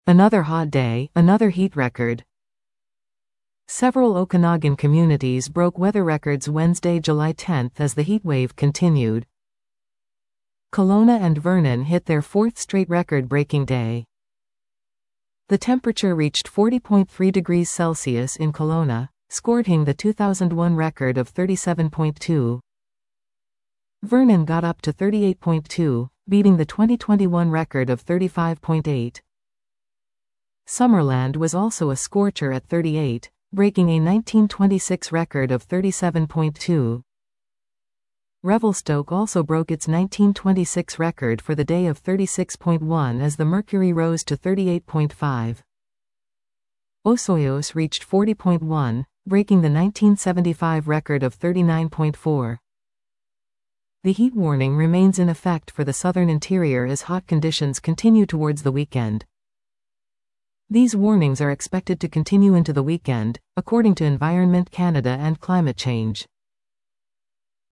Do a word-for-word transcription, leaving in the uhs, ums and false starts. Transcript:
Another hot day, another heat record. Several Okanagan communities broke weather records Wednesday, July tenth as the heatwave continued. Kelowna and Vernon hit their fourth straight record-breaking day. The temperature reached forty point three degrees Celsius in Kelowna, scoring the two thousand one record of thirty-seven point two. Vernon got up to thirty-eight point two, beating the twenty twenty-one record of thirty-five point eight. Summerland was also a scorcher at thirty-eight, breaking a nineteen twenty-six record of thirty-seven point two. Revelstoke also broke its nineteen twenty-six record for the day of thirty-six point one as the mercury rose to thirty-eight point five. Osoyoos reached forty point one, breaking the nineteen seventy-five record of thirty-nine point four. The heat warning remains in effect for the southern interior as hot conditions continue towards the weekend. These warnings are expected to continue into the weekend, according to Environment Canada and Climate Change.